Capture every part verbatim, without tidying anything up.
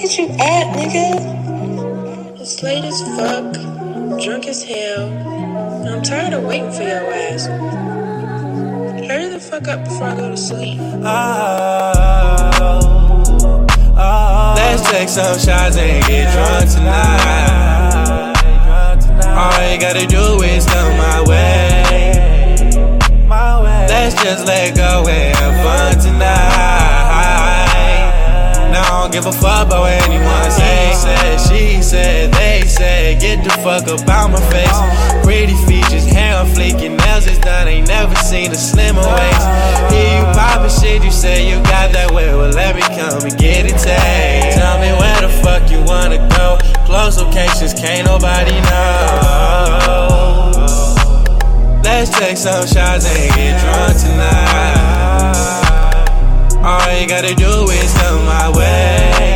is you at, nigga? It's late as fuck, drunk as hell, and I'm tired of waiting for your ass. Hurry the fuck up before I go to sleep. Oh, oh, let's take some shots and get drunk tonight. All you gotta do is come my way. Let's just let go and have fun tonight. Now I don't give a fuck about what anyone say. He said, she said, they said, get the fuck up out my face. Pretty features, hair on fleek, your nails is done, ain't never seen a slimmer waist. Hear you poppin' shit, you say you got that way, well let me come and get it taken. Tell me where the fuck you wanna go, close locations, can't nobody know. Let's take some shots and get drunk tonight. All you gotta do is come my way.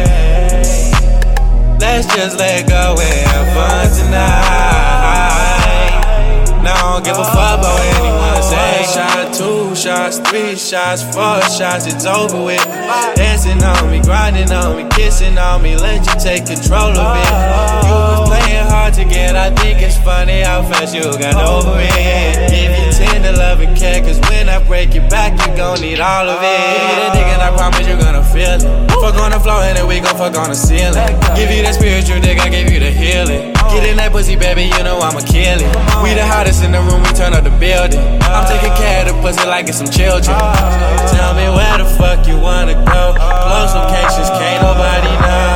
Let's just let go and have fun tonight. Now I don't give a fuck about what anyone say. Shot, two shots, three shots, four shots, it's over with. Dancing on me, grinding on me, kissing on me, let you take control of it. You was playing hard to get, I think it's funny how fast you got over it. Give you tender love and care, cause when I break your back, you gon' need all of it. Give you the dick and I promise you're gonna feel it. Fuck on the floor and then we gon' fuck on the ceiling. Give you that spiritual dick, I give you the healing. Get in that pussy, baby, you know I'ma kill it. We the hottest in the room, we turn up the building. I'm taking care of the pussy like it's some children. Tell me where the fuck you wanna go. Close locations, can't nobody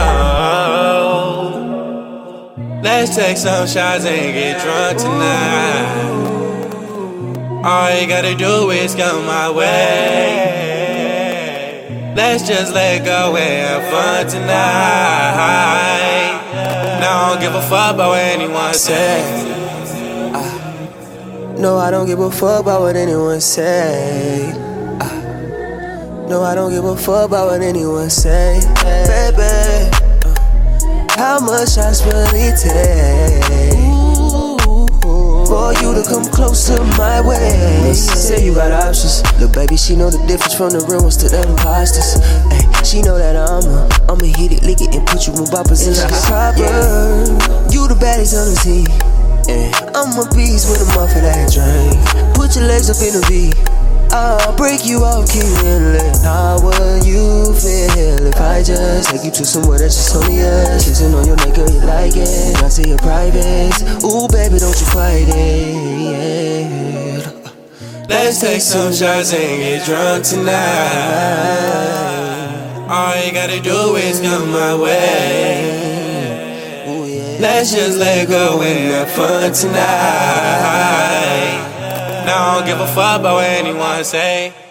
know. Let's take some shots and get drunk tonight. All you gotta do is come my way. Let's just let go and have fun tonight. Now I don't give a fuck about what anyone say. No, I don't give a fuck about what anyone say. Uh, no, I don't give a fuck about what anyone say. Baby, uh, how much I really take for you to come close to my way? Say you got options. Look, baby, she know the difference from the real ones to the imposters. Ay, she know that I'm a, I'ma hit it, lick it, and put you in boppers in like a copper. You the baddest on the team. Yeah. I'm a beast with a muff of that drink. Put your legs up in a V. I'll break you off, killing it. How would you feel if I just take you to somewhere that's just only us? Kissing on your neck, girl, you like it. Not to your private. Ooh, baby, don't you fight it. Let's take some shots and get drunk tonight. All you gotta do is come my way. Let's just let go and have fun tonight. Now I don't give a fuck about what anyone say.